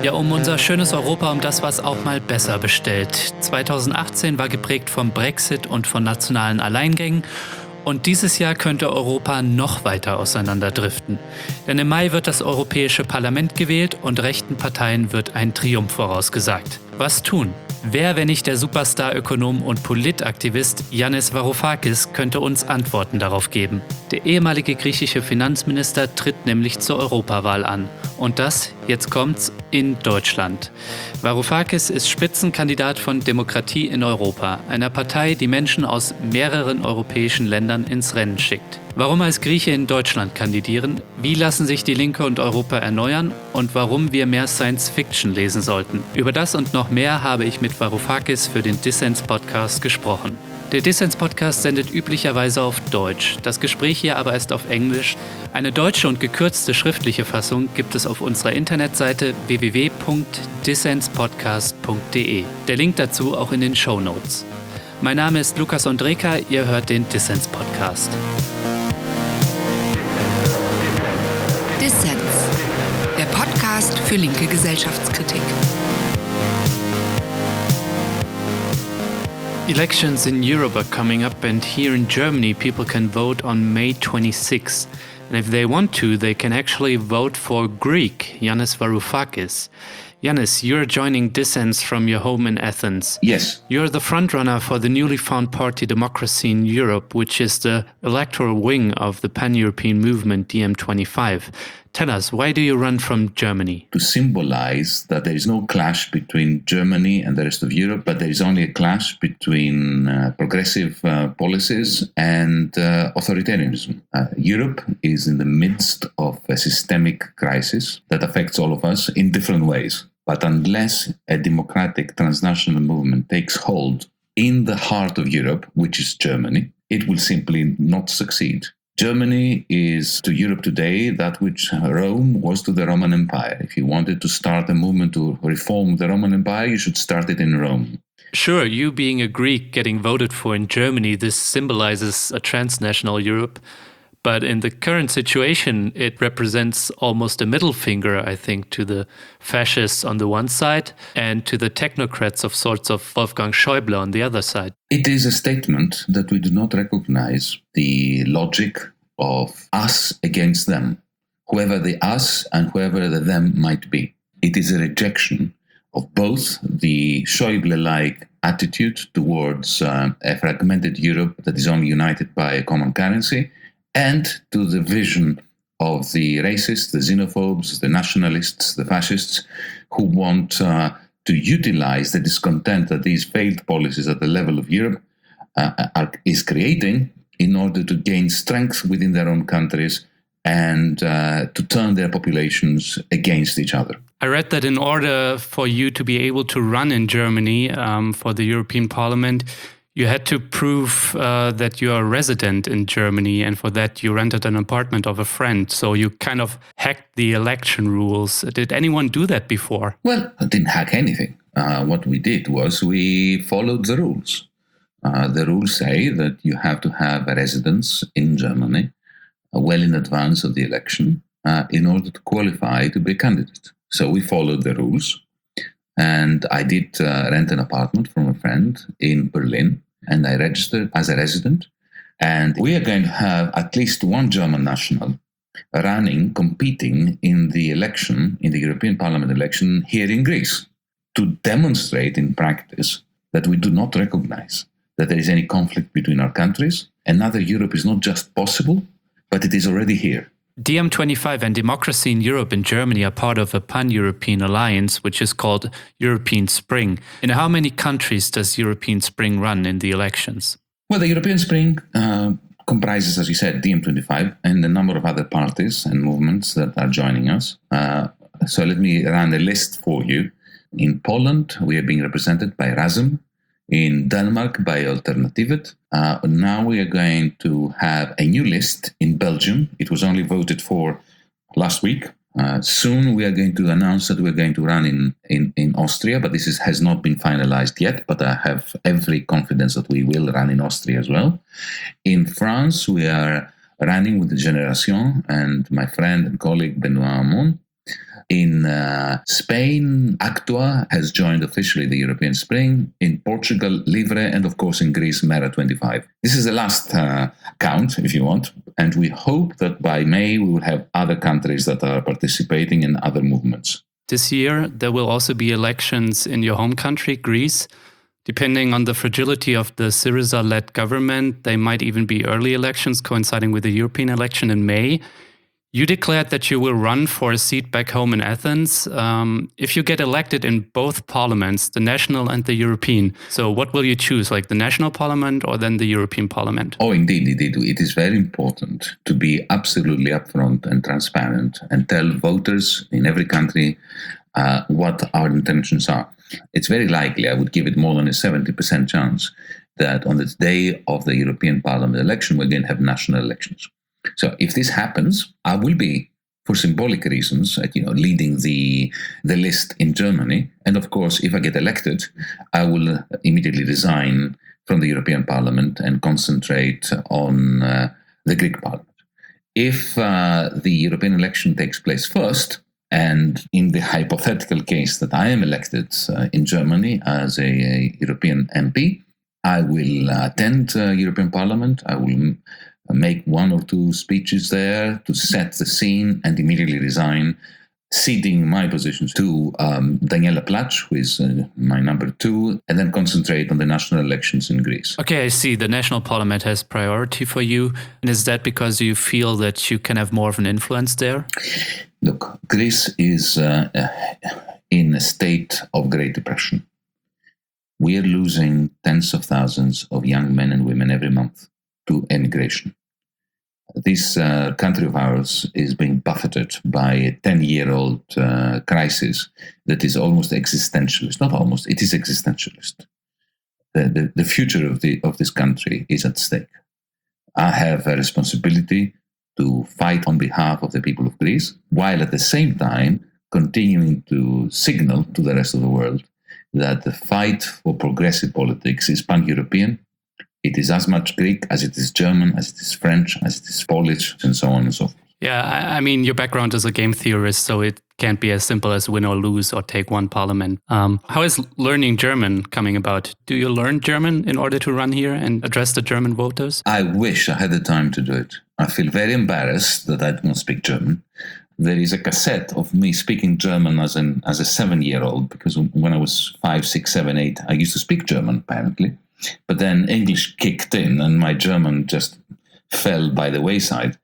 Ja, um unser schönes Europa, um das, was auch mal besser bestellt. 2018 war geprägt vom Brexit und von nationalen Alleingängen. Und dieses Jahr könnte Europa noch weiter auseinanderdriften. Denn im Mai wird das Europäische Parlament gewählt und rechten Parteien wird ein Triumph vorausgesagt. Was tun? Wer, wenn nicht der Superstar-Ökonom und Politaktivist Yanis Varoufakis, könnte uns Antworten darauf geben? Der ehemalige griechische Finanzminister tritt nämlich zur Europawahl an. Und das, jetzt kommt's, in Deutschland. Varoufakis ist Spitzenkandidat von Demokratie in Europa, einer Partei, die Menschen aus mehreren europäischen Ländern ins Rennen schickt. Warum als Grieche in Deutschland kandidieren, wie lassen sich die Linke und Europa erneuern und warum wir mehr Science-Fiction lesen sollten. Über das und noch mehr habe ich mit Varoufakis für den Dissens-Podcast gesprochen. Der Dissens-Podcast sendet üblicherweise auf Deutsch, das Gespräch hier aber ist auf Englisch. Eine deutsche und gekürzte schriftliche Fassung gibt es auf unserer Internetseite www.dissenspodcast.de. Der Link dazu auch in den Shownotes. Mein Name ist Lukas Ondreka, ihr hört den Dissens-Podcast. Dissens, der Podcast für linke Gesellschaftskritik. Elections in Europe are coming up, and here in Germany people can vote on May 26. And if they want to, they can actually vote for Greek, Yanis Varoufakis. Yanis, you're joining Dissens from your home in Athens. Yes. You're the frontrunner for the newly found party Democracy in Europe, which is the electoral wing of the pan-European movement DiEM25. Tell us, why do you run from Germany? To symbolize that there is no clash between Germany and the rest of Europe, but there is only a clash between progressive policies and authoritarianism. Europe is in the midst of a systemic crisis that affects all of us in different ways. But unless a democratic transnational movement takes hold in the heart of Europe, which is Germany, it will simply not succeed. Germany is to Europe today that which Rome was to the Roman Empire. If you wanted to start a movement to reform the Roman Empire, you should start it in Rome. Sure, you being a Greek getting voted for in Germany, this symbolizes a transnational Europe. But in the current situation, it represents almost a middle finger, I think, to the fascists on the one side and to the technocrats of sorts of Wolfgang Schäuble on the other side. It is a statement that we do not recognize the logic of us against them, whoever the us and whoever the them might be. It is a rejection of both the Schäuble-like attitude towards a fragmented Europe that is only united by a common currency, and to the vision of the racists, the xenophobes, the nationalists, the fascists, who want to utilize the discontent that these failed policies at the level of Europe is creating in order to gain strength within their own countries and to turn their populations against each other. I read that in order for you to be able to run in Germany for the European Parliament, you had to prove that you are a resident in Germany, and for that you rented an apartment of a friend. So you kind of hacked the election rules. Did anyone do that before? Well, I didn't hack anything. What we did was we followed the rules. The rules say that you have to have a residence in Germany well in advance of the election in order to qualify to be a candidate. So we followed the rules. And I did rent an apartment from a friend in Berlin, and I registered as a resident. And we are going to have at least one German national competing in the election, in the European Parliament election here in Greece, to demonstrate in practice that we do not recognize that there is any conflict between our countries. Another Europe is not just possible, but it is already here. DiEM25 and Democracy in Europe and Germany are part of a pan-European alliance, which is called European Spring. In how many countries does European Spring run in the elections? Well, the European Spring comprises, as you said, DiEM25 and a number of other parties and movements that are joining us. So let me run a list for you. In Poland, we are being represented by Razem. In Denmark, by Alternativet. Now we are going to have a new list in Belgium. It was only voted for last week. Soon we are going to announce that we're going to run in Austria, but this has not been finalized yet, but I have every confidence that we will run in Austria as well. In France, we are running with the Génération and my friend and colleague Benoît Hamon. In Spain, Actua has joined officially the European Spring. In Portugal, Livre, and of course in Greece, Mera 25. This is the last count, if you want, and we hope that by May we will have other countries that are participating in other movements. This year, there will also be elections in your home country, Greece. Depending on the fragility of the Syriza-led government, they might even be early elections coinciding with the European election in May. You declared that you will run for a seat back home in Athens. If you get elected in both parliaments, the national and the European, so what will you choose, like the national parliament or then the European parliament? Oh, indeed. It is very important to be absolutely upfront and transparent and tell voters in every country what our intentions are. It's very likely, I would give it more than a 70% chance, that on the day of the European Parliament election, we're going to have national elections. So if this happens, I will be, for symbolic reasons, leading the list in Germany. And of course, if I get elected, I will immediately resign from the European Parliament and concentrate on the Greek Parliament. If the European election takes place first, and in the hypothetical case that I am elected in Germany as a European MP, I will attend European Parliament. I will make one or two speeches there to set the scene and immediately resign, ceding my positions to Daniela Plach, who is my number 2, and then concentrate on the national elections in Greece. Okay, I see. The national parliament has priority for you. And is that because you feel that you can have more of an influence there? Look, Greece is in a state of great depression. We are losing tens of thousands of young men and women every month to emigration. This country of ours is being buffeted by a 10-year-old crisis that is almost existentialist. Not almost, it is existentialist. The future of this country is at stake. I have a responsibility to fight on behalf of the people of Greece, while at the same time continuing to signal to the rest of the world that the fight for progressive politics is pan-European. It is as much Greek as it is German, as it is French, as it is Polish, and so on and so forth. Yeah, I mean, your background is a game theorist, so it can't be as simple as win or lose or take one parliament. How is learning German coming about? Do you learn German in order to run here and address the German voters? I wish I had the time to do it. I feel very embarrassed that I don't speak German. There is a cassette of me speaking German as a 7-year-old, because when I was 5, 6, 7, 8, I used to speak German, apparently. But then English kicked in and my German just fell by the wayside.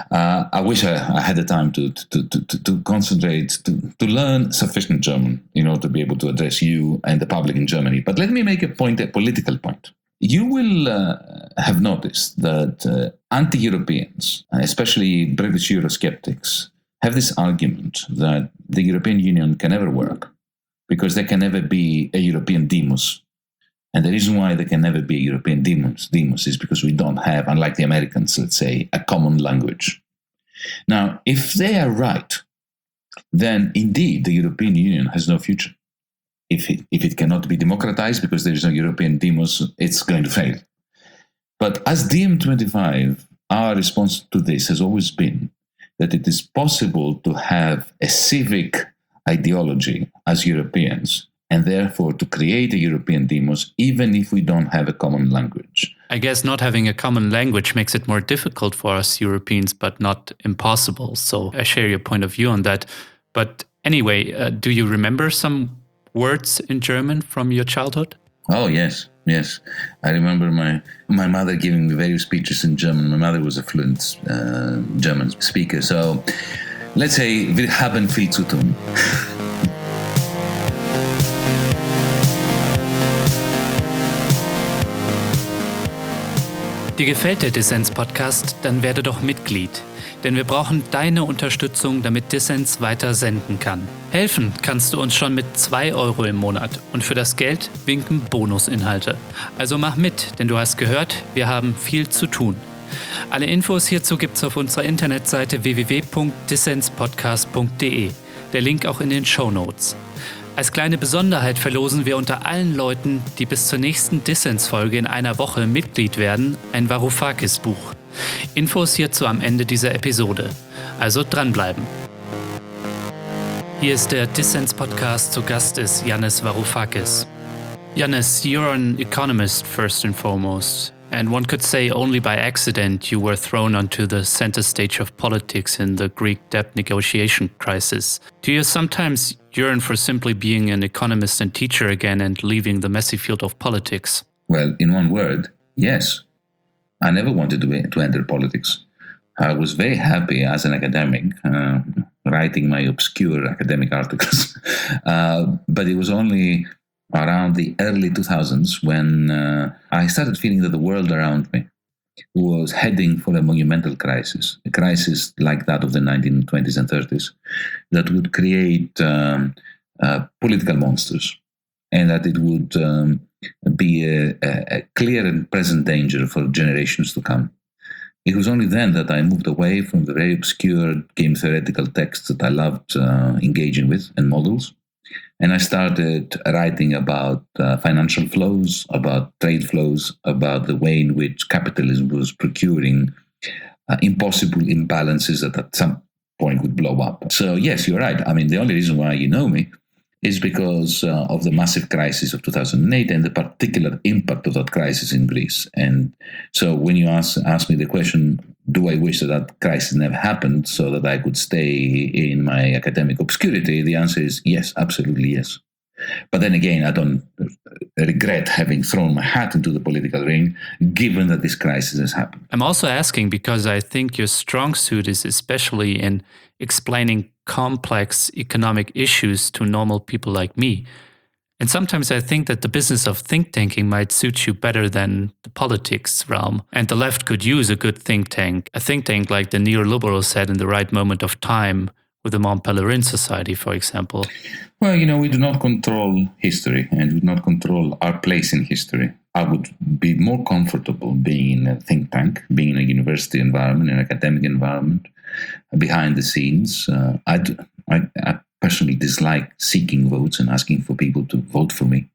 I wish I had the time to concentrate, to learn sufficient German in order to be able to address you and the public in Germany. But let me make a political point. You will have noticed that anti-Europeans, especially British Eurosceptics, have this argument that the European Union can never work because there can never be a European demos. And the reason why there can never be a European demos is because we don't have, unlike the Americans, let's say, a common language. Now, if they are right, then indeed the European Union has no future. If it cannot be democratized because there is no European demos, it's going to fail. But as DiEM25, our response to this has always been that it is possible to have a civic ideology as Europeans, and therefore to create a European demos, even if we don't have a common language. I guess not having a common language makes it more difficult for us Europeans, but not impossible. So I share your point of view on that. But anyway, do you remember some words in German from your childhood? Oh, yes. I remember my mother giving me various speeches in German. My mother was a fluent German speaker. So let's say, wir haben viel zu tun. Dir gefällt der Dissens-Podcast? Dann werde doch Mitglied. Denn wir brauchen deine Unterstützung, damit Dissens weiter senden kann. Helfen kannst du uns schon mit 2 € im Monat. Und für das Geld winken Bonusinhalte. Also mach mit, denn du hast gehört, wir haben viel zu tun. Alle Infos hierzu gibt's auf unserer Internetseite www.dissenspodcast.de. Der Link auch in den Shownotes. Als kleine Besonderheit verlosen wir unter allen Leuten, die bis zur nächsten Dissens-Folge in einer Woche Mitglied werden, ein Varoufakis-Buch. Infos hierzu am Ende dieser Episode. Also dranbleiben. Hier ist der Dissens-Podcast. Zu Gast ist Yanis Varoufakis. Yanis, you're an economist first and foremost, and one could say only by accident you were thrown onto the center stage of politics in the Greek debt negotiation crisis. Do you sometimes yearn for simply being an economist and teacher again and leaving the messy field of politics? Well, in one word, yes. I never wanted to enter politics. I was very happy as an academic, writing my obscure academic articles. But it was only around the early 2000s when I started feeling that the world around me was heading for a monumental crisis, a crisis like that of the 1920s and 30s that would create political monsters, and that it would be a clear and present danger for generations to come. It was only then that I moved away from the very obscure game theoretical texts that I loved engaging with and models. And I started writing about financial flows, about trade flows, about the way in which capitalism was procuring impossible imbalances that at some point would blow up. So yes, you're right. I mean, the only reason why you know me is because of the massive crisis of 2008 and the particular impact of that crisis in Greece. And so when you ask me the question, do I wish that crisis never happened so that I could stay in my academic obscurity? The answer is yes, absolutely yes. But then again, I don't regret having thrown my hat into the political ring, given that this crisis has happened. I'm also asking because I think your strong suit is especially in explaining complex economic issues to normal people like me. And sometimes I think that the business of think tanking might suit you better than the politics realm. And the left could use a good think tank, a think tank like the neoliberals said in the right moment of time, with the Mont Pelerin Society, for example. Well, we do not control history and we do not control our place in history. I would be more comfortable being in a think tank, being in a university environment, an academic environment, behind the scenes. I personally dislike seeking votes and asking for people to vote for me.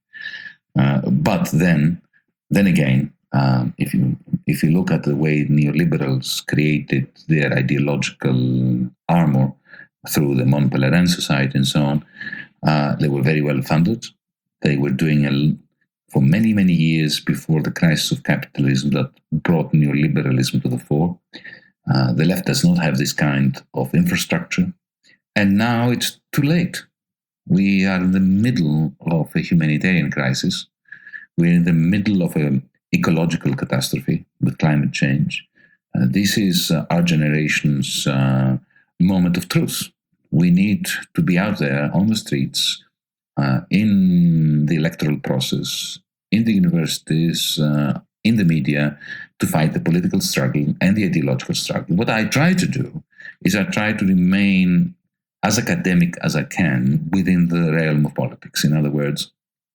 But then again, if you look at the way neoliberals created their ideological armor through the Mont Pelerin Society and so on, they were very well funded. They were doing for many, many years before the crisis of capitalism that brought neoliberalism to the fore. The left does not have this kind of infrastructure. And now it's too late. We are in the middle of a humanitarian crisis. We're in the middle of an ecological catastrophe with climate change. This is our generation's moment of truth. We need to be out there on the streets, in the electoral process, in the universities, in the media, to fight the political struggle and the ideological struggle. What I try to do is I try to remain as academic as I can within the realm of politics. In other words,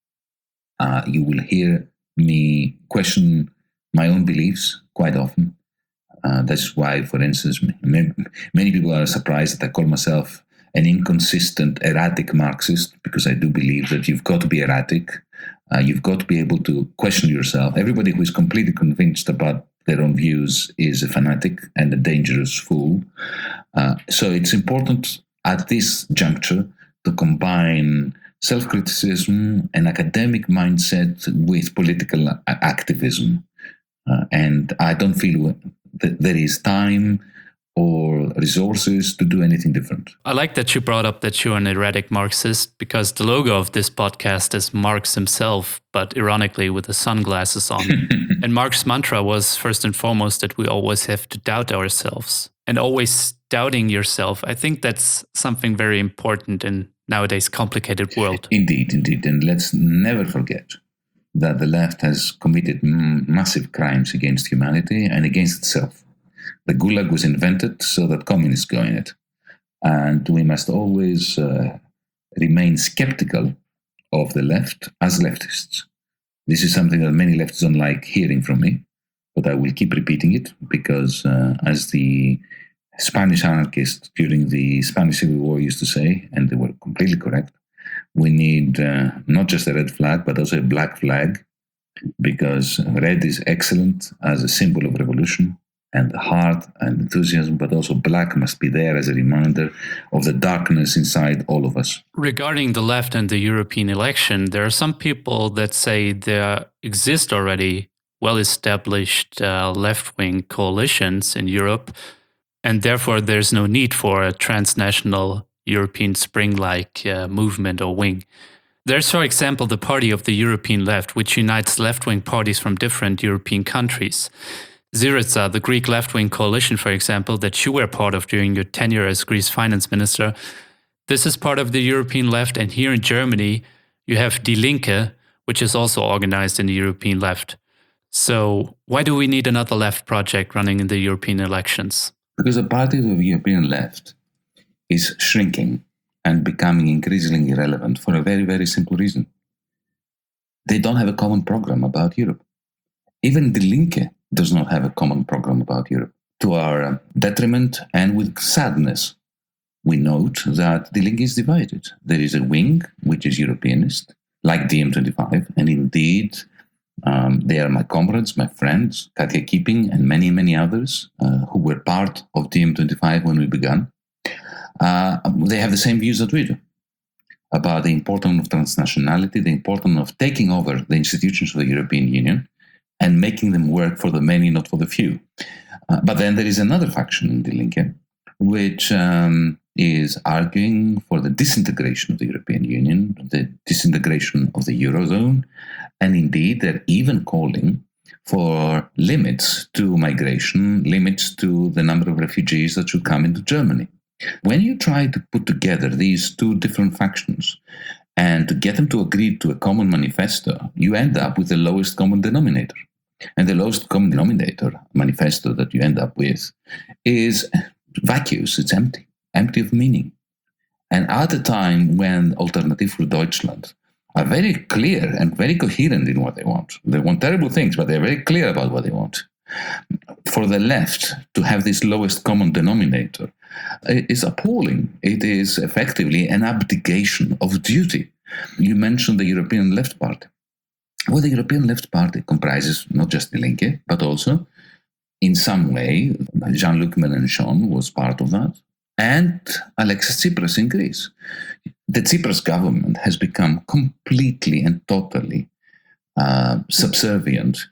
you will hear me question my own beliefs quite often. That's why, for instance, many people are surprised that I call myself an inconsistent, erratic Marxist, because I do believe that you've got to be erratic. You've got to be able to question yourself. Everybody who is completely convinced about their own views is a fanatic and a dangerous fool. So it's important at this juncture to combine self-criticism and academic mindset with political activism. And I don't feel that there is time or resources to do anything different. I like that you brought up that you're an erratic Marxist, because the logo of this podcast is Marx himself, but ironically with the sunglasses on. And Marx's mantra was first and foremost that we always have to doubt ourselves. And always doubting yourself, I think that's something very important in nowadays complicated world. Indeed. And let's never forget that the left has committed massive crimes against humanity and against itself. The Gulag was invented so that communists go in it. And we must always remain skeptical of the left as leftists. This is something that many leftists don't like hearing from me, but I will keep repeating it because as the Spanish anarchists during the Spanish Civil War used to say, and they were completely correct, we need not just a red flag, but also a black flag, because red is excellent as a symbol of revolution, and the heart and enthusiasm, but also black must be there as a reminder of the darkness inside all of us. Regarding the left and the European election, there are some people that say there exist already well-established left-wing coalitions in Europe, and therefore there's no need for a transnational European Spring-like movement or wing. There's, for example, the Party of the European Left, which unites left-wing parties from different European countries. Syriza, the Greek left-wing coalition, for example, that you were part of during your tenure as Greece finance minister, this is part of the European left. And here in Germany, you have Die Linke, which is also organized in the European left. So why do we need another left project running in the European elections? Because the Party of the European Left is shrinking and becoming increasingly irrelevant for a very, very simple reason. They don't have a common program about Europe. Even Die Linke does not have a common program about Europe. To our detriment and with sadness, we note that Die Linke is divided. There is a wing which is Europeanist, like DiEM25, and indeed they are my comrades, my friends, Katja Kieping and many, many others who were part of DiEM25 when we began. They have the same views that we do about the importance of transnationality, the importance of taking over the institutions of the European Union and making them work for the many, not for the few. But then there is another faction in Die Linke, which is arguing for the disintegration of the European Union, the disintegration of the Eurozone, and indeed they're even calling for limits to migration, limits to the number of refugees that should come into Germany. When you try to put together these two different factions and to get them to agree to a common manifesto, you end up with the lowest common denominator. And the lowest common denominator manifesto that you end up with is vacuous, it's empty of meaning. And at a time when Alternative für Deutschland are very clear and very coherent in what they want terrible things, but they're very clear about what they want. For the left to have this lowest common denominator is appalling. It is effectively an abdication of duty. You mentioned the European Left Party. Well, the European Left Party comprises not just Die Linke, but also, in some way, Jean-Luc Mélenchon was part of that, and Alexis Tsipras in Greece. The Tsipras government has become completely and totally subservient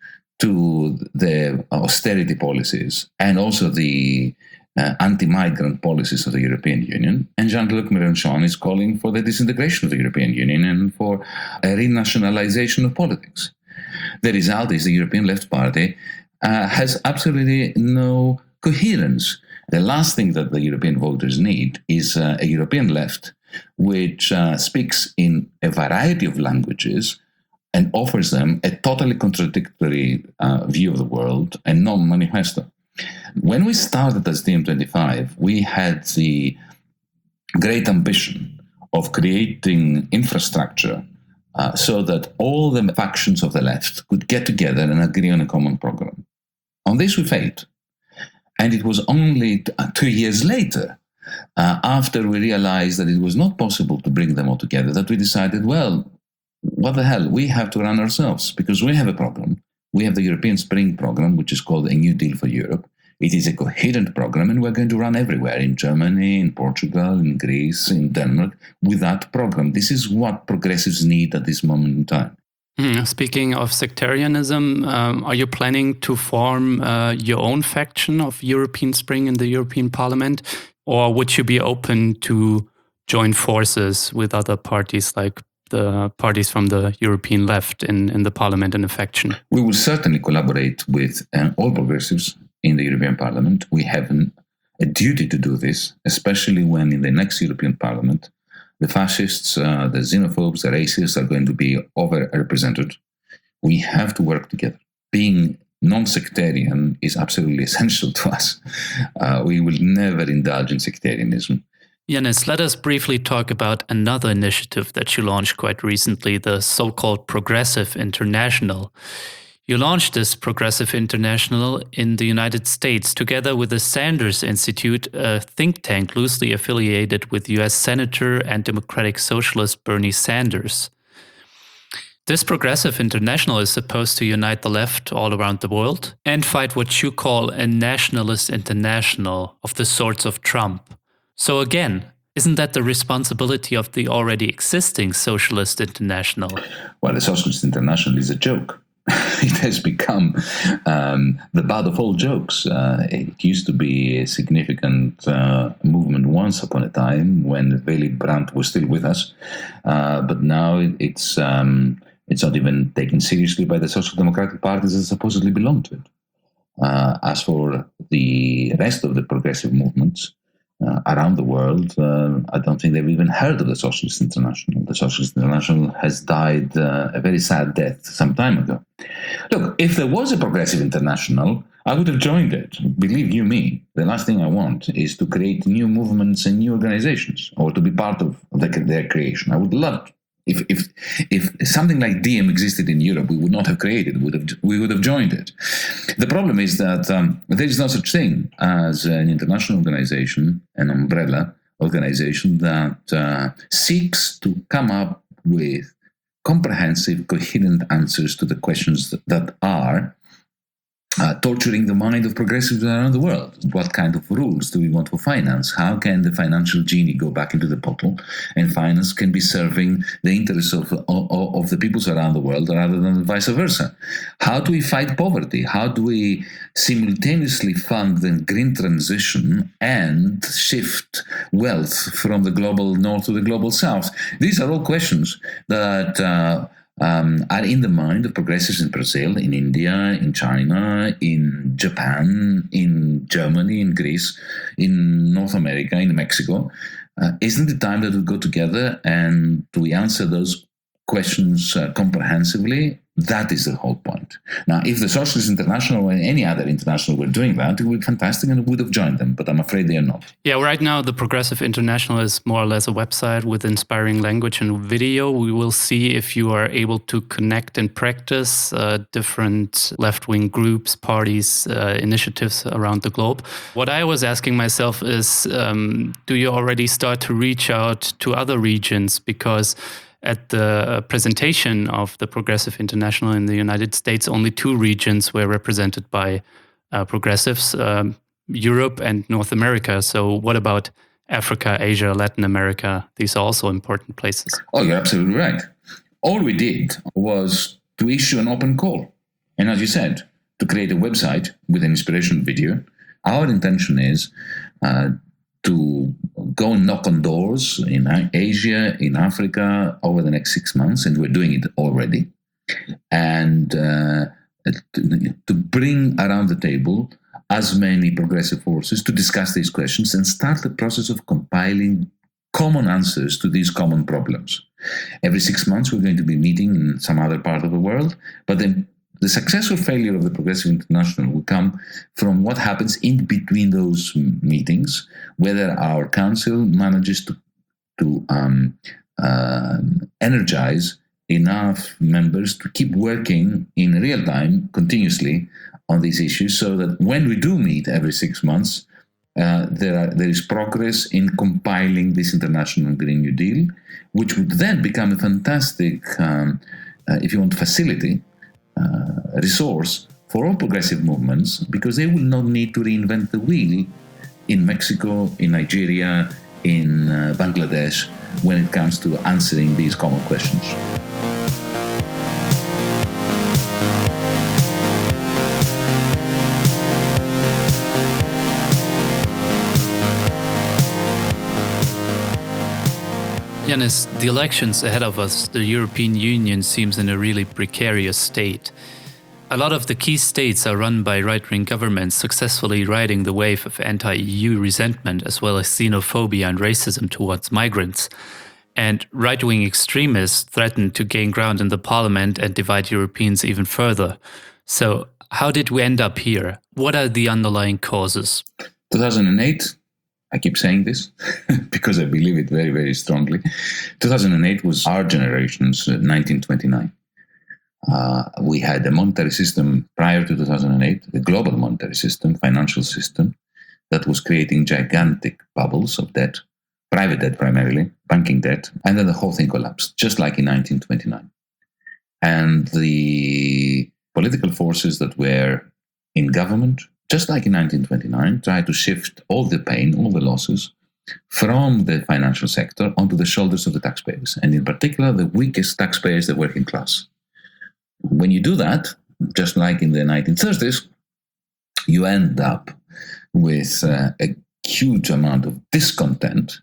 to the austerity policies and also the anti-migrant policies of the European Union. And Jean-Luc Mélenchon is calling for the disintegration of the European Union and for a renationalization of politics. The result is the European Left Party has absolutely no coherence. The last thing that the European voters need is a European left which speaks in a variety of languages and offers them a totally contradictory view of the world and non-manifesto. When we started as DiEM25, we had the great ambition of creating infrastructure so that all the factions of the left could get together and agree on a common program. On this we failed. And it was only 2 years later, after we realized that it was not possible to bring them all together, that we decided, well, what the hell, we have to run ourselves because we have a problem. We have the European Spring program, which is called a New Deal for Europe. It is a coherent program, and we're going to run everywhere, in Germany, in Portugal, in Greece, in Denmark, with that program. This is what progressives need at this moment in time. Speaking of sectarianism, are you planning to form your own faction of European Spring in the European Parliament? Or would you be open to join forces with other parties like the parties from the European left in the Parliament in a faction? We will certainly collaborate with all progressives in the European Parliament. We have a duty to do this, especially when in the next European Parliament, the fascists, the xenophobes, the racists are going to be overrepresented. We have to work together. Being non-sectarian is absolutely essential to us. We will never indulge in sectarianism. Yanis, let us briefly talk about another initiative that you launched quite recently, the so-called Progressive International. You launched this Progressive International in the United States together with the Sanders Institute, a think tank loosely affiliated with US Senator and Democratic Socialist Bernie Sanders. This Progressive International is supposed to unite the left all around the world and fight what you call a nationalist international of the sorts of Trump. So again, isn't that the responsibility of the already existing Socialist International? Well, the Socialist International is a joke. It has become the butt of all jokes. It used to be a significant movement once upon a time when Willy Brandt was still with us, but now it's not even taken seriously by the social democratic parties that supposedly belong to it. As for the rest of the progressive movements around the world, I don't think they've even heard of the Socialist International. The Socialist International has died a very sad death some time ago. Look, if there was a Progressive International, I would have joined it. Believe you me, the last thing I want is to create new movements and new organizations, or to be part of their creation. I would love it. If something like Diem existed in Europe, we would not have created it. We would have joined it. The problem is that there is no such thing as an international organization, an umbrella organization that seeks to come up with comprehensive, coherent answers to the questions that are torturing the mind of progressives around the world. What kind of rules do we want for finance? How can the financial genie go back into the bottle and finance can be serving the interests of the peoples around the world rather than vice versa? How do we fight poverty? How do we simultaneously fund the green transition and shift wealth from the global north to the global south? These are all questions that are in the mind of progressives in Brazil, in India, in China, in Japan, in Germany, in Greece, in North America, in Mexico. Isn't it time that we go together and we answer those questions comprehensively? That is the whole point. Now, if the Socialist International or any other international were doing that, it would be fantastic and we would have joined them, but I'm afraid they are not. Yeah, right now the Progressive International is more or less a website with inspiring language and video. We will see if you are able to connect and practice different left-wing groups, parties, initiatives around the globe. What I was asking myself is, do you already start to reach out to other regions? Because at the presentation of the Progressive International in the United States, only 2 regions were represented by progressives, Europe and North America. So what about Africa, Asia, Latin America? These are also important places. Oh, you're absolutely right. All we did was to issue an open call. And as you said, to create a website with an inspirational video. Our intention is to go and knock on doors in Asia, in Africa over the next 6 months, and we're doing it already. And to bring around the table as many progressive forces to discuss these questions and start the process of compiling common answers to these common problems. Every 6 months, we're going to be meeting in some other part of the world, but then the success or failure of the Progressive International will come from what happens in between those meetings, whether our council manages to energize enough members to keep working in real time, continuously, on these issues, so that when we do meet every 6 months, there is progress in compiling this international Green New Deal, which would then become a fantastic, if you want, facility, resource for all progressive movements, because they will not need to reinvent the wheel in Mexico, in Nigeria, in Bangladesh, when it comes to answering these common questions. Yanis, the elections ahead of us, the European Union seems in a really precarious state. A lot of the key states are run by right-wing governments successfully riding the wave of anti-EU resentment as well as xenophobia and racism towards migrants. And right-wing extremists threaten to gain ground in the parliament and divide Europeans even further. So how did we end up here? What are the underlying causes? 2008, I keep saying this because I believe it very, very strongly. 2008 was our generation's 1929. We had a monetary system prior to 2008, the global monetary system, financial system, that was creating gigantic bubbles of debt, private debt primarily, banking debt, and then the whole thing collapsed, just like in 1929. And the political forces that were in government, just like in 1929, tried to shift all the pain, all the losses from the financial sector onto the shoulders of the taxpayers, and in particular, the weakest taxpayers, the working class. When you do that, just like in the 1930s, you end up with a huge amount of discontent.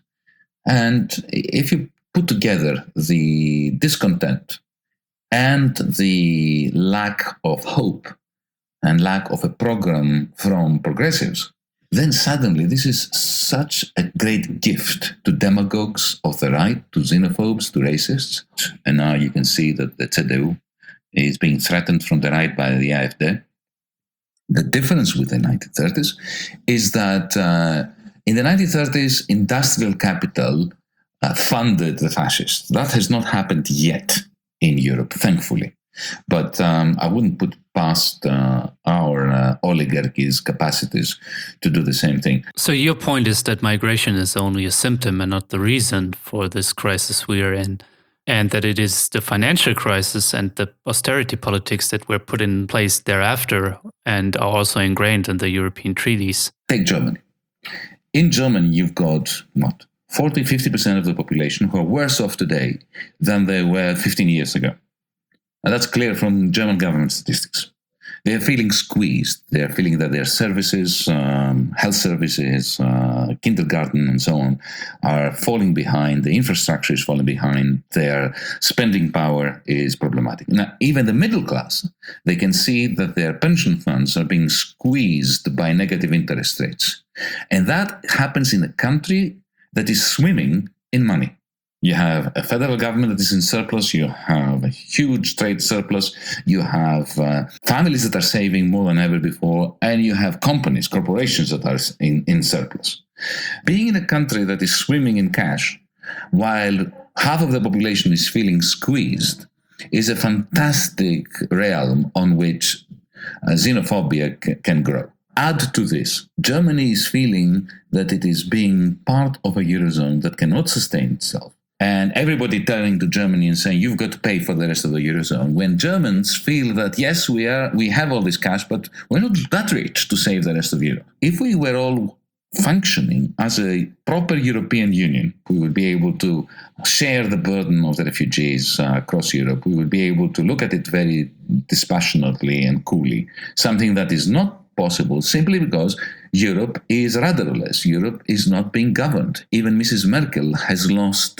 And if you put together the discontent and the lack of hope and lack of a program from progressives, then suddenly this is such a great gift to demagogues of the right, to xenophobes, to racists. And now you can see that the CDU is being threatened from the right by the AfD. The difference with the 1930s is that in the 1930s, industrial capital funded the fascists. That has not happened yet in Europe, thankfully. But I wouldn't put past our oligarchies' capacities to do the same thing. So your point is that migration is only a symptom and not the reason for this crisis we are in, and that it is the financial crisis and the austerity politics that were put in place thereafter and are also ingrained in the European treaties. Take Germany. In Germany, you've got, 40-50% of the population who are worse off today than they were 15 years ago. And that's clear from German government statistics. They're feeling squeezed. They're feeling that their services, health services, kindergarten and so on, are falling behind. The infrastructure is falling behind. Their spending power is problematic. Now, even the middle class, they can see that their pension funds are being squeezed by negative interest rates. And that happens in a country that is swimming in money. You have a federal government that is in surplus. You have a huge trade surplus. You have families that are saving more than ever before. And you have companies, corporations that are in surplus. Being in a country that is swimming in cash, while half of the population is feeling squeezed, is a fantastic realm on which xenophobia can grow. Add to this, Germany is feeling that it is being part of a Eurozone that cannot sustain itself. And everybody turning to Germany and saying, you've got to pay for the rest of the Eurozone. When Germans feel that, yes, we have all this cash, but we're not that rich to save the rest of Europe. If we were all functioning as a proper European Union, we would be able to share the burden of the refugees across Europe. We would be able to look at it very dispassionately and coolly, something that is not possible simply because Europe is rudderless. Europe is not being governed. Even Mrs. Merkel has lost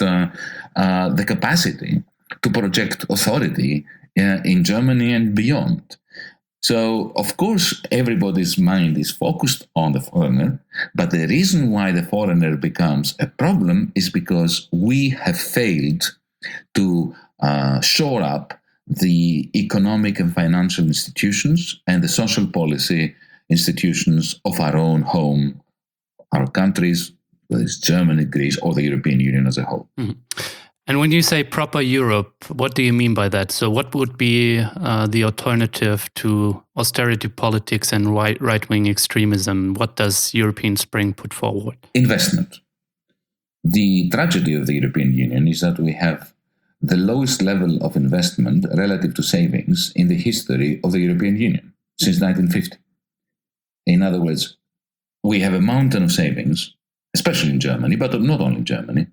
the capacity to project authority in Germany and beyond. So, of course, everybody's mind is focused on the foreigner, but the reason why the foreigner becomes a problem is because we have failed to shore up the economic and financial institutions and the social policy institutions of our own home, our countries, whether it's Germany, Greece, or the European Union as a whole. Mm-hmm. And when you say proper Europe, what do you mean by that? So what would be the alternative to austerity politics and right-wing extremism? What does European Spring put forward? Investment. The tragedy of the European Union is that we have the lowest level of investment relative to savings in the history of the European Union since 1950. In other words, we have a mountain of savings, especially in Germany, but not only in Germany.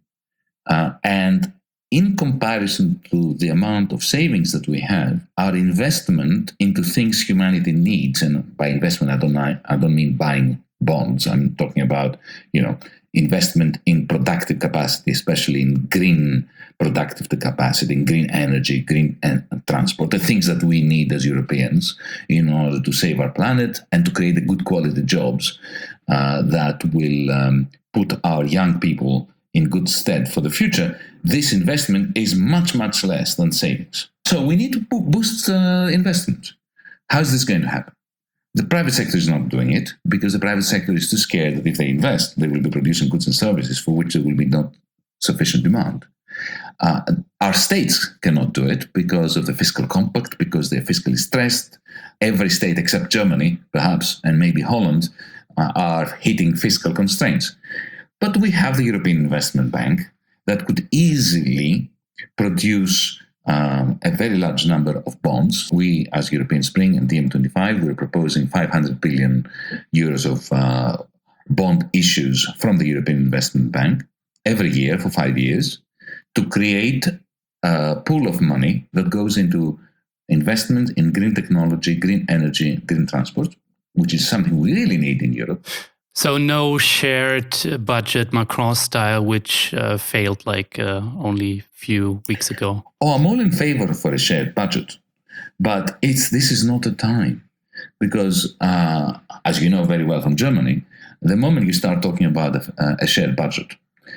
And in comparison to the amount of savings that we have, our investment into things humanity needs, and by investment I don't mean buying bonds. I'm talking about, investment in productive capacity, especially in green productive capacity, in green energy, green transport, the things that we need as Europeans in order to save our planet and to create the good quality jobs that will put our young people in good stead for the future. This investment is much, much less than savings. So we need to boost investment. How is this going to happen? The private sector is not doing it because the private sector is too scared that if they invest, they will be producing goods and services for which there will be not sufficient demand. Our states cannot do it because of the fiscal compact, because they're fiscally stressed. Every state except Germany, perhaps, and maybe Holland, are hitting fiscal constraints. But we have the European Investment Bank that could easily produce a very large number of bonds. We, as European Spring and DiEM25, we're proposing 500 billion euros of bond issues from the European Investment Bank every year for 5 years to create a pool of money that goes into investment in green technology, green energy, green transport, which is something we really need in Europe. So no shared budget Macron style, which failed only a few weeks ago. Oh, I'm all in favor for a shared budget, but this is not the time, because as you know very well from Germany, the moment you start talking about a shared budget,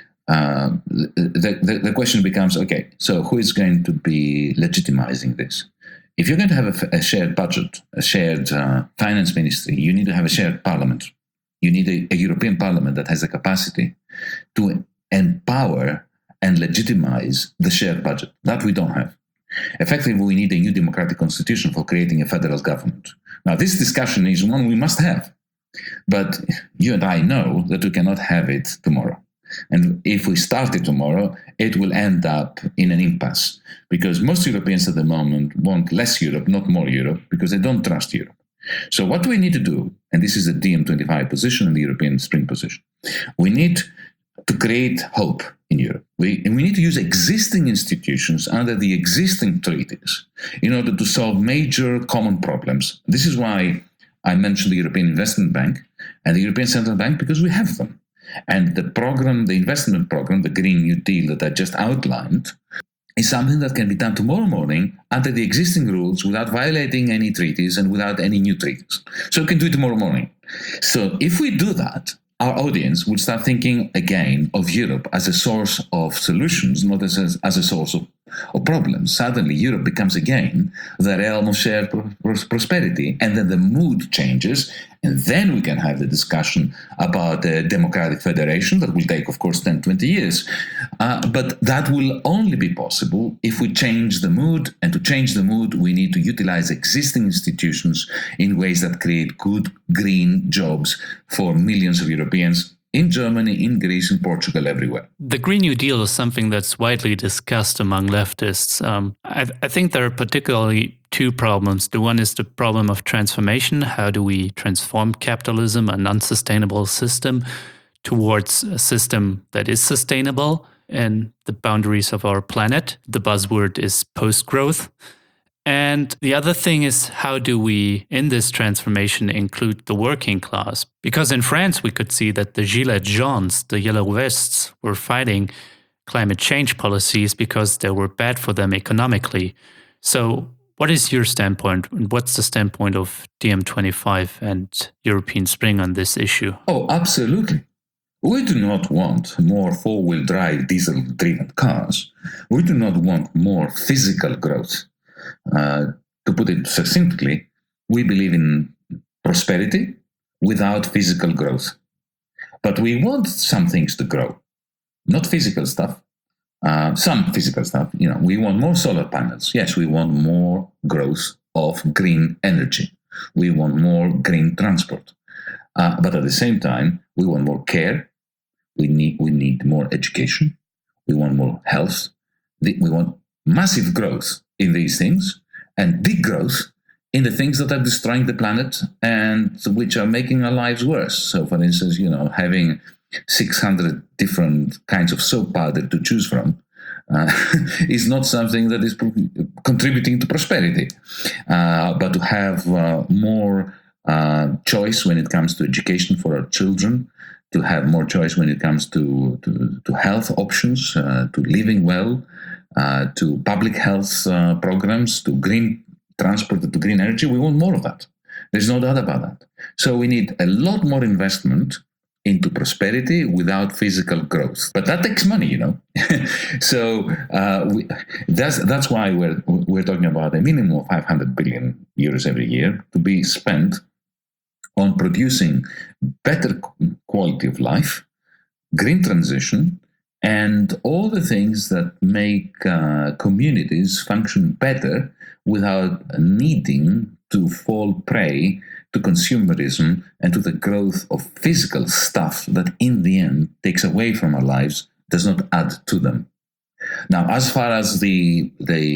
the question becomes, okay, so who is going to be legitimizing this? If you're going to have a shared budget, a shared finance ministry, you need to have a shared parliament. You need a European Parliament that has the capacity to empower and legitimize the shared budget. That we don't have. Effectively, we need a new democratic constitution for creating a federal government. Now, this discussion is one we must have. But you and I know that we cannot have it tomorrow. And if we start it tomorrow, it will end up in an impasse. Because most Europeans at the moment want less Europe, not more Europe, because they don't trust Europe. So what do we need to do? And this is the DiEM25 position and the European Spring position. We need to create hope in Europe. We need to use existing institutions under the existing treaties in order to solve major common problems. This is why I mentioned the European Investment Bank and the European Central Bank, because we have them. And the program, the investment program, the Green New Deal that I just outlined, is something that can be done tomorrow morning under the existing rules without violating any treaties and without any new treaties. So we can do it tomorrow morning. So if we do that, our audience will start thinking again of Europe as a source of solutions, not as a source of problems. Suddenly Europe becomes again the realm of shared prosperity, and then the mood changes, and then we can have the discussion about a democratic federation that will take, of course, 10, 20 years. But that will only be possible if we change the mood, and to change the mood, we need to utilize existing institutions in ways that create good green jobs for millions of Europeans in Germany, in Greece, in Portugal, everywhere. The Green New Deal is something that's widely discussed among leftists. I think there are particularly two problems. The one is the problem of transformation. How do we transform capitalism, an unsustainable system, towards a system that is sustainable in the boundaries of our planet? The buzzword is post-growth. And the other thing is, how do we, in this transformation, include the working class? Because in France, we could see that the Gilets jaunes, the yellow vests, were fighting climate change policies because they were bad for them economically. So what is your standpoint? And what's the standpoint of DiEM25 and European Spring on this issue? Oh, absolutely. We do not want more four-wheel drive diesel-driven cars. We do not want more physical growth. To put it succinctly, we believe in prosperity without physical growth. But we want some things to grow, not physical stuff. Some physical stuff. We want more solar panels. Yes, we want more growth of green energy. We want more green transport. But at the same time, we want more care. We need more education. We want more health. We want massive growth in these things and big growth in the things that are destroying the planet and which are making our lives worse. So, for instance, having 600 different kinds of soap powder to choose from is not something that is contributing to prosperity. But to have more choice when it comes to education for our children, to have more choice when it comes to health options, to living well, to public health programs, to green transport, to green energy. We want more of that. There's no doubt about that. So we need a lot more investment into prosperity without physical growth. But that takes money, So that's why we're talking about a minimum of 500 billion euros every year to be spent on producing better quality of life, green transition, and all the things that make communities function better without needing to fall prey to consumerism and to the growth of physical stuff that in the end takes away from our lives, does not add to them. Now, as far as the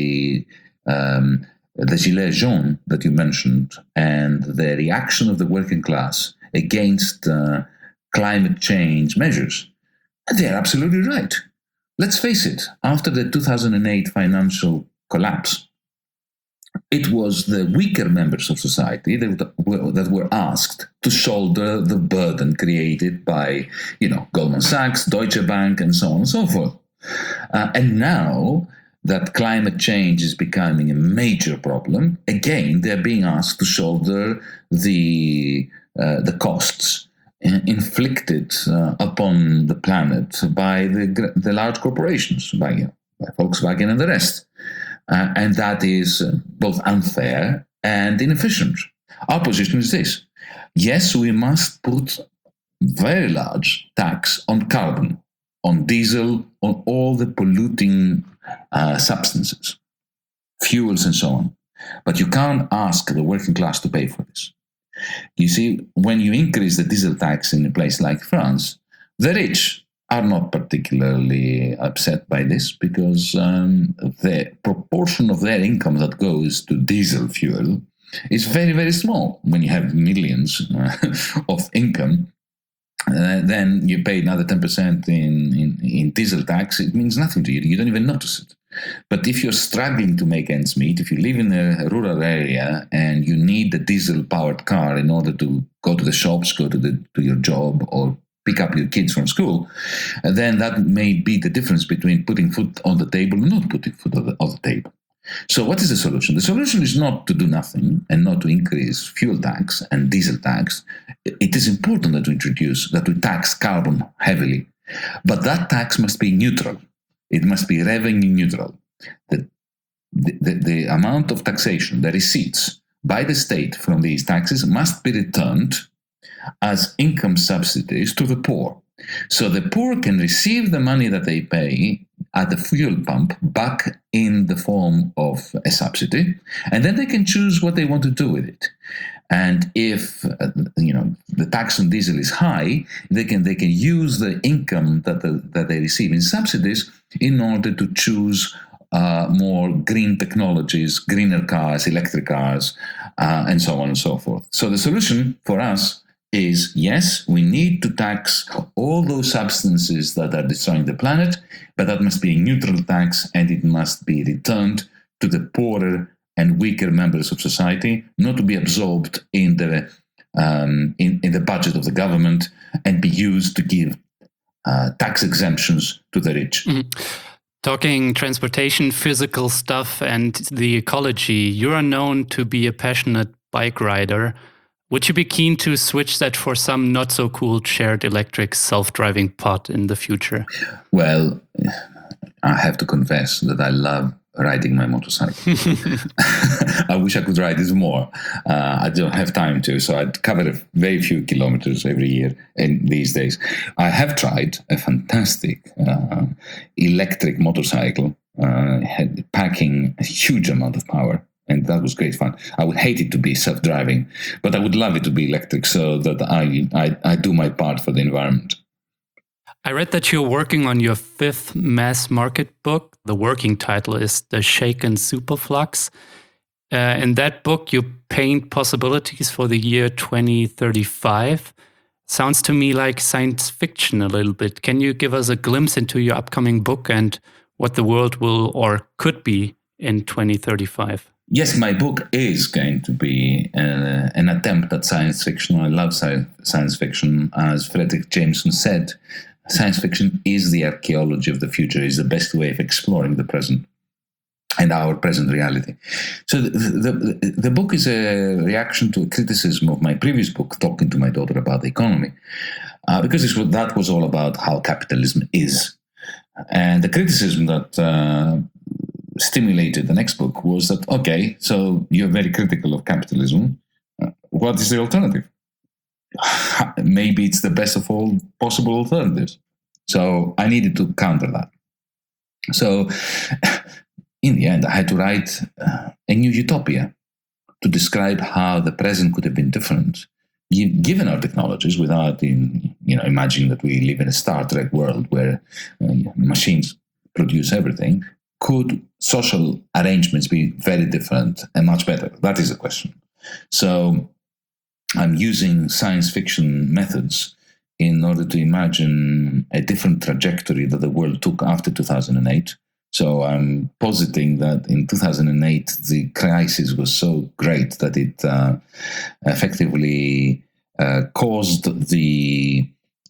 Gilets jaunes that you mentioned and the reaction of the working class against climate change measures, they're absolutely right. Let's face it, after the 2008 financial collapse, it was the weaker members of society that were asked to shoulder the burden created by, Goldman Sachs, Deutsche Bank, and so on and so forth. And now that climate change is becoming a major problem, again, they're being asked to shoulder the costs inflicted upon the planet by the large corporations, by Volkswagen and the rest. And that is both unfair and inefficient. Our position is this. Yes, we must put very large tax on carbon, on diesel, on all the polluting substances, fuels and so on. But you can't ask the working class to pay for this. You see, when you increase the diesel tax in a place like France, the rich are not particularly upset by this because the proportion of their income that goes to diesel fuel is very, very small. When you have millions of income, then you pay another 10% in diesel tax. It means nothing to you. You don't even notice it. But if you're struggling to make ends meet, if you live in a rural area and you need a diesel-powered car in order to go to the shops, go to your job, or pick up your kids from school, then that may be the difference between putting food on the table and not putting food on the table. So what is the solution? The solution is not to do nothing and not to increase fuel tax and diesel tax. It is important that we tax carbon heavily, but that tax must be neutral. It must be revenue neutral. The amount of taxation, the receipts by the state from these taxes must be returned as income subsidies to the poor. So the poor can receive the money that they pay at the fuel pump back in the form of a subsidy, and then they can choose what they want to do with it. And if the tax on diesel is high, they can use the income that they receive in subsidies in order to choose more green technologies, greener cars, electric cars, and so on and so forth. So the solution for us is, yes, we need to tax all those substances that are destroying the planet, but that must be a neutral tax and it must be returned to the poorer and weaker members of society, not to be absorbed in the budget of the government and be used to give tax exemptions to the rich. Mm-hmm. Talking transportation, physical stuff, and the ecology, you are known to be a passionate bike rider. Would you be keen to switch that for some not so cool shared electric self-driving pod in the future? Well, I have to confess that I love riding my motorcycle. I wish I could ride it more. I don't have time to, so I cover very few kilometers every year these days. I have tried a fantastic electric motorcycle, packing a huge amount of power. And that was great fun. I would hate it to be self-driving, but I would love it to be electric so that I do my part for the environment. I read that you're working on your 5th mass market book. The working title is The Shaken Superflux. In that book, you paint possibilities for the year 2035. Sounds to me like science fiction a little bit. Can you give us a glimpse into your upcoming book and what the world will or could be in 2035? Yes, my book is going to be an attempt at science fiction. I love science fiction. As Fredric Jameson said, science fiction is the archaeology of the future, is the best way of exploring the present and our present reality. So the book is a reaction to a criticism of my previous book, Talking to My Daughter About the Economy, because that was all about how capitalism is. And the criticism that stimulated the next book was that, okay, so you're very critical of capitalism. What is the alternative? Maybe it's the best of all possible alternatives. So I needed to counter that. So in the end, I had to write a new utopia to describe how the present could have been different, given our technologies, without imagining that we live in a Star Trek world where machines produce everything, could social arrangements be very different and much better? That is the question. So I'm using science fiction methods in order to imagine a different trajectory that the world took after 2008. So I'm positing that in 2008, the crisis was so great that it effectively caused the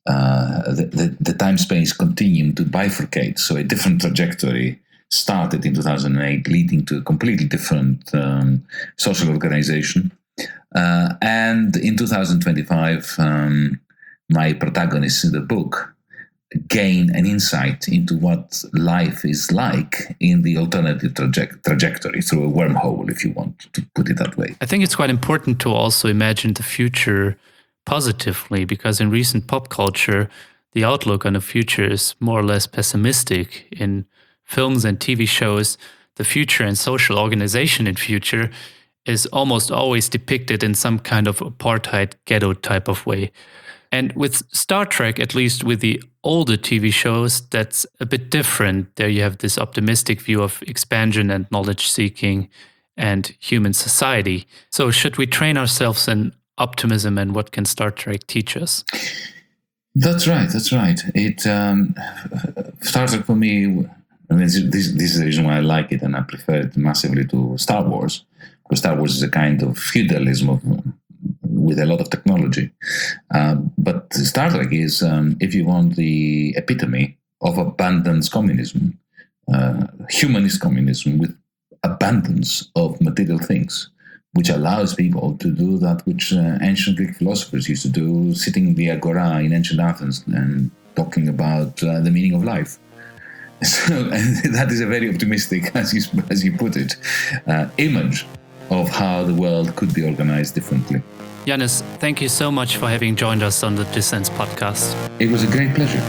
time-space continuum to bifurcate. So a different trajectory started in 2008, leading to a completely different social organization. And in 2025, my protagonists in the book gain an insight into what life is like in the alternative trajectory through a wormhole, if you want to put it that way. I think it's quite important to also imagine the future positively, because in recent pop culture, the outlook on the future is more or less pessimistic. In films and TV shows, the future and social organization in future is almost always depicted in some kind of apartheid ghetto type of way. And with Star Trek, at least with the older TV shows, that's a bit different. There you have this optimistic view of expansion and knowledge seeking and human society. So should we train ourselves in optimism, and what can Star Trek teach us? That's right. It Star Trek for me, I mean, this is the reason why I like it and I prefer it massively to Star Wars, because Star Wars is a kind of feudalism with a lot of technology. But Star Trek is, if you want, the epitome of abundance communism, humanist communism with abundance of material things, which allows people to do that which ancient Greek philosophers used to do, sitting in the agora in ancient Athens and talking about the meaning of life. So that is a very optimistic, as you put it, image of how the world could be organized differently. Yannis, thank you so much for having joined us on the Dissens podcast. It was a great pleasure.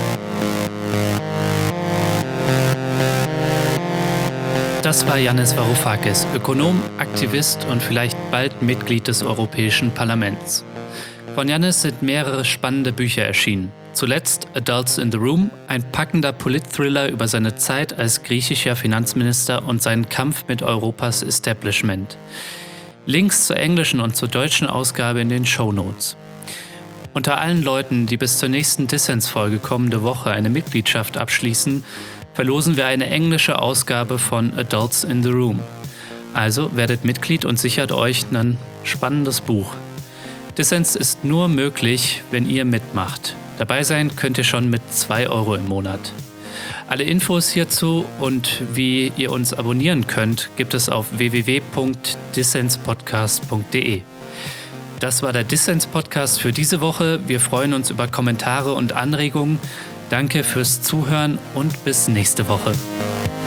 Das war Yannis Varoufakis, Ökonom, Aktivist und vielleicht bald Mitglied des Europäischen Parlaments. Von Yannis sind mehrere spannende Bücher erschienen. Zuletzt Adults in the Room, ein packender Polit-Thriller über seine Zeit als griechischer Finanzminister und seinen Kampf mit Europas Establishment. Links zur englischen und zur deutschen Ausgabe in den Shownotes. Unter allen Leuten, die bis zur nächsten Dissens-Folge kommende Woche eine Mitgliedschaft abschließen, verlosen wir eine englische Ausgabe von Adults in the Room. Also werdet Mitglied und sichert euch ein spannendes Buch. Dissens ist nur möglich, wenn ihr mitmacht. Dabei sein könnt ihr schon mit 2 € im Monat. Alle Infos hierzu und wie ihr uns abonnieren könnt, gibt es auf www.dissenspodcast.de. Das war der Dissens-Podcast für diese Woche. Wir freuen uns über Kommentare und Anregungen. Danke fürs Zuhören und bis nächste Woche.